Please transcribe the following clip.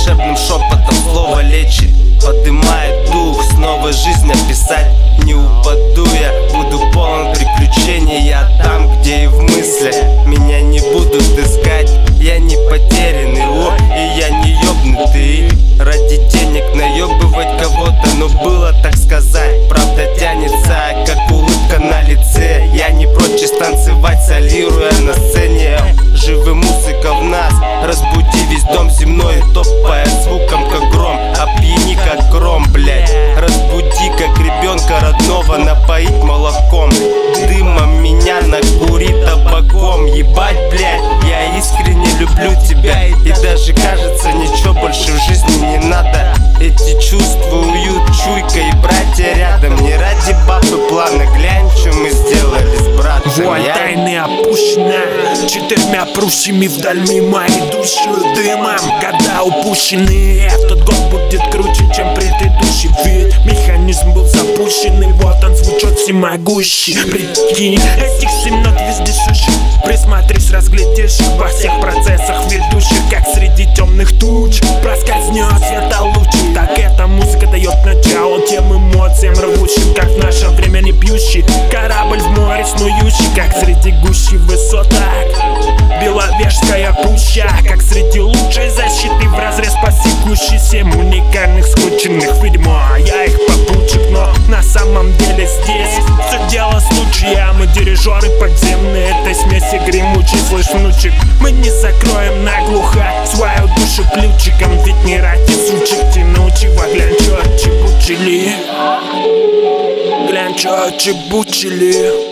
волшебным шепотом слово лечит, поднимает дух, снова жизнь описать. Не упаду я, буду полон приключений. Я там, где и в мыслях меня не будут искать. Я не потерянный, и я не ёбнутый. Ради денег наебывать кого-то, но было так сказать. Правда тянется, как улыбка на лице. Я не прочь станцевать, солируя на сцене. Живы музыка в нас, разбуди весь дом земной, топая звуком, как гром, опьяни, как гром, блять. Разбуди, как ребенка родного, напоить молоком, дымом меня накури табаком. Ебать, блять, я искренне люблю тебя, и даже кажется, ничего больше в жизни не надо. Эти чувства, уют, чуйка и братья рядом. Не ради бабы плана, глянь, что мы сделали с братом. Вуаль тайны опущена 4 прущими вдаль мимо идущую дымом. Года упущены, этот год будет круче, чем предыдущий. Ведь механизм был запущен, и вот он звучит всемогущий. Прикинь, этих 7 нот вездесущих, присмотрись, разглядишь во всех процессах ведущих, как среди темных туч проскользнет светолучик. Так эта музыка дает начало тем эмоциям рвущим, как в наше время не пьющий корабль в море снующий, как среди гущи высоток Беловежская пуща, как среди лучшей защиты вразрез по секущей 7 уникальных скрученных. Видимо, я их попутчик, но на самом деле здесь все дело случая. Мы дирижеры подземные этой смеси гремучей. Слышь, внучек, мы не закроем наглухо свою душу ключиком, ведь не ради сучек тянучего. Глянь, чё отчебучили, глянь, чё отчебучили.